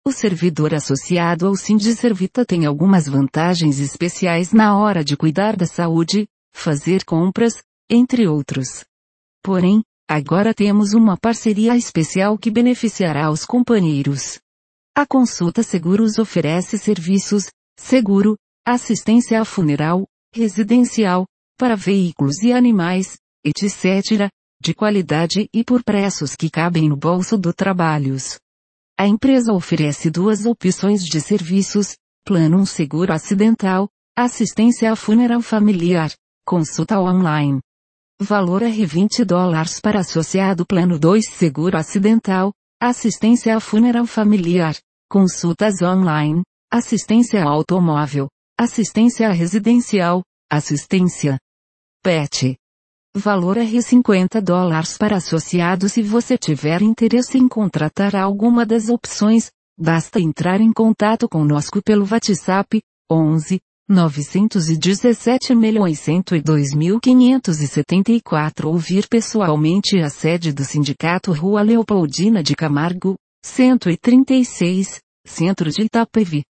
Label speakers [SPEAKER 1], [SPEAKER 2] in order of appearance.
[SPEAKER 1] O servidor associado ao Sindiservita tem algumas vantagens especiais na hora de cuidar da saúde, fazer compras, entre outros. Porém, agora temos uma parceria especial que beneficiará os companheiros. A Consulta Seguros oferece serviços, seguro, assistência funeral, residencial, para veículos e animais, etc., de qualidade e por preços que cabem no bolso do trabalhos. A empresa oferece duas opções de serviços, plano 1 seguro acidental, assistência funeral familiar, consulta online. Valor $20 para associado plano 2 seguro acidental, assistência funeral familiar, consultas online, assistência automóvel, assistência residencial, assistência PET. Valor $50 para associado. Se você tiver interesse em contratar alguma das opções, basta entrar em contato conosco pelo WhatsApp, 11 917 102.574 ou vir pessoalmente à sede do Sindicato Rua Leopoldina de Camargo, 136, Centro de Itapevi.